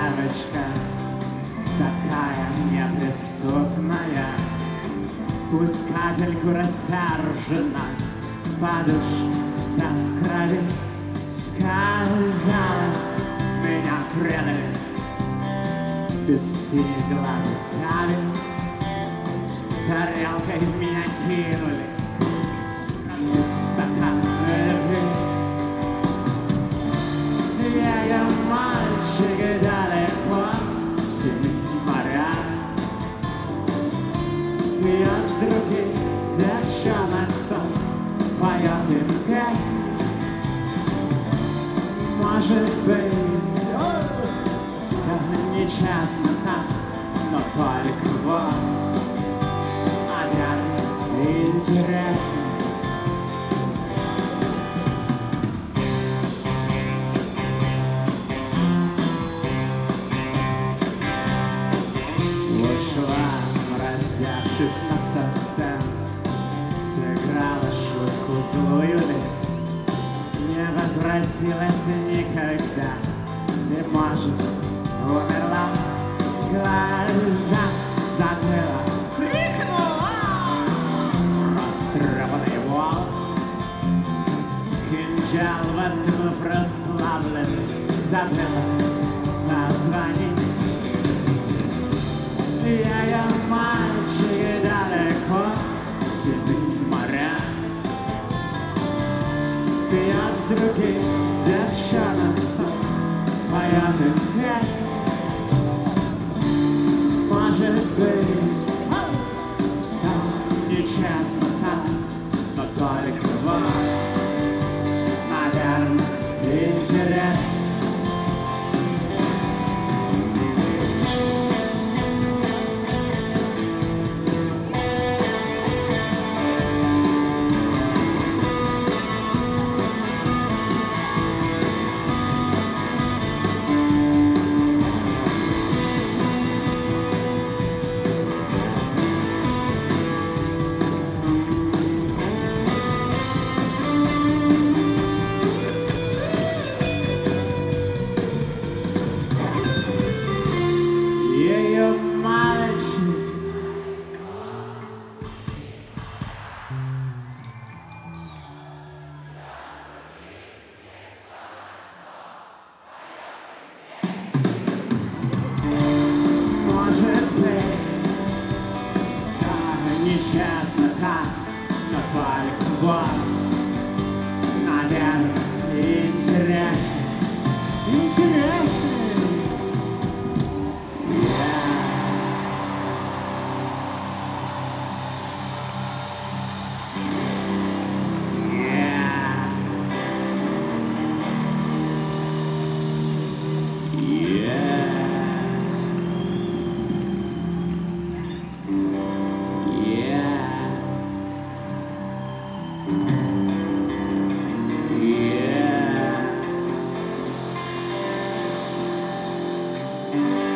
девочка, такая неприступная, пусть капельку рассержена, подушка вся в крови. Сказала, меня предали, без синих глаз оставили, тарелкой в меня кинули, разбит стакан любви. Я мальчик далеко, в синие моря, пьет других девчонок сон, поет им песнь. Может быть, все нечестно так, но только вот, наверное, интересно. Ушла, раздевшись насовсем, сыграла шутку злую ли, не возвратилась никогда, и, может, умерла, глаза закрыла, крикнула, растрепанный волос, кинжал воткнув расплавленный, забыла позвонить. Я мальчик далеко, в синие моря, пьет других девчонок сон, поет им песни. Может быть, все нечестно так, но только вот, наверное, интересно. Нечестно так, но только вот, наверное, интересно, интересно. Yeah.